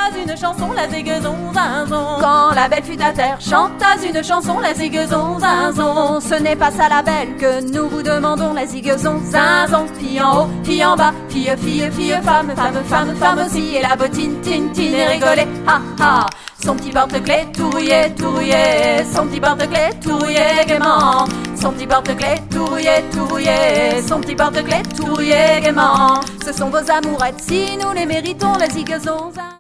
une chanson, la zigazon zinzon. Quand la belle fut à terre, chanta une chanson, la zigazon zinzon. Ce n'est pas ça la belle que nous vous demandons, la zigazon zinzon. Fille en haut, fille en bas, fille, fille, fille, femme, femme, femme, femme aussi. Et la bottine, tine, tine et rigolait, ha ha. Son petit porte-clés tout rouillé, tout rouillé. Son petit porte-clés tout rouillé gaiement. Son petit porte-clés tout rouillé, tout rouillé. Son petit porte-clés tout rouillé gaiement. Ce sont vos amourettes, si nous les méritons, la zigazon.